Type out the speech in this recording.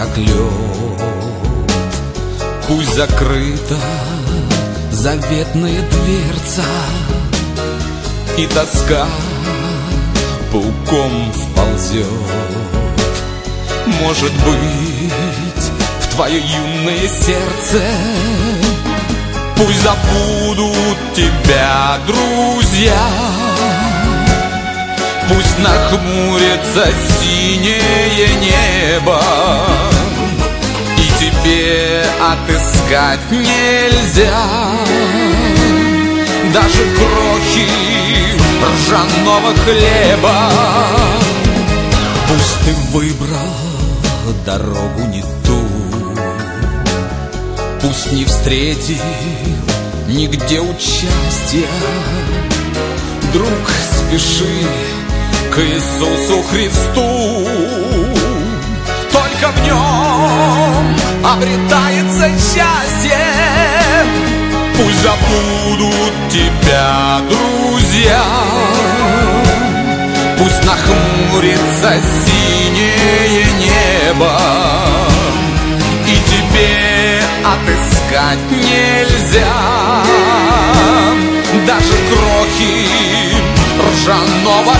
как лед. Пусть закрыта заветная дверца, и тоска пауком вползет. Может быть, в твое юное сердце пусть забудут тебя друзья, пусть нахмурится синее небо, и тебе отыскать нельзя даже крохи ржаного хлеба. Пусть ты выбрал дорогу не ту, пусть не встретил нигде участия. Друг, спеши к Иисусу Христу, только в нем обретается счастье. Пусть забудут тебя друзья, пусть нахмурится синее небо, и тебе отыскать нельзя даже крохи ржаного